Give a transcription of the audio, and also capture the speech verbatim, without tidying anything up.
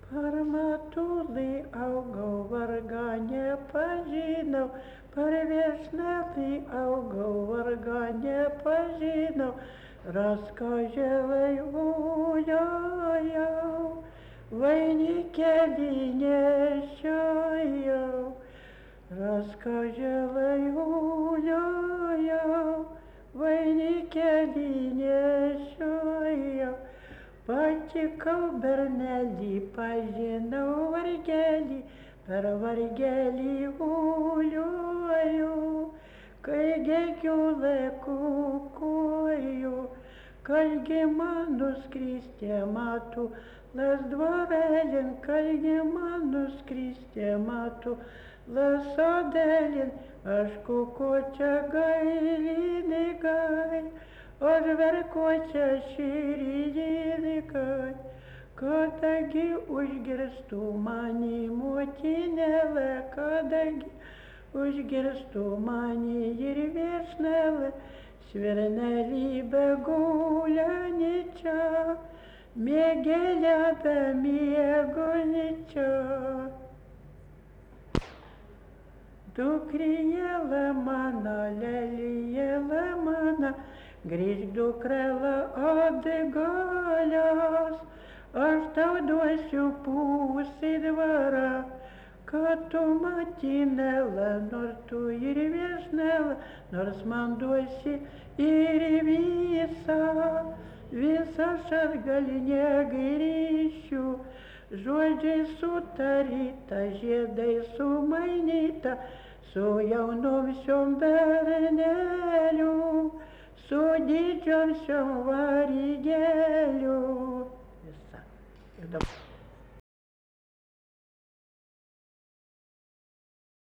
Per matulį augau, vargą nepažinau, per viešnelį augau, vargą nepažinau, raskažėlai ujojau, vainikėlį nešiojau, raskažėlai ujojau, vainikėlį nešiojau. Patikau bernelį, pažinau vargelį, per vargelį uliuoju, kai gegiulė kukuoju, kalgi man nuskristi matu, las dvarelin, kalgi man nuskristi matu, las sodelin, aš kukuočia gailini gai. Aš verkuočia širdinikai, kadagi užgirstų mani motinėlė, kadagi užgirstų mani ir viešnelė, svirnelį begulianičia, mėgelė be miegoničia. Dukrijėlė mana, lelijėlė mana, grįžk dukrela atgalios, aš tau duosiu pusį dvarą, kad tu motinėlė, nors tu ir viešnelė, nors man duosi ir visą, visą aš atgal negrįšiu, žodžiai sutaryta, žiedai sumainyta, su jaunuosiom berneliu, su didžiom šiom varigėliu. Visa. Ir dabar.